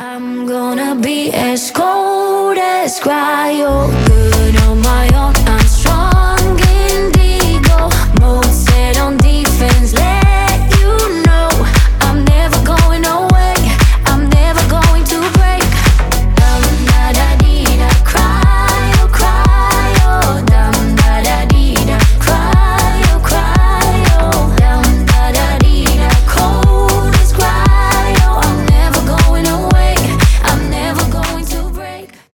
I'm gonna be as cold as cryo, good on my own.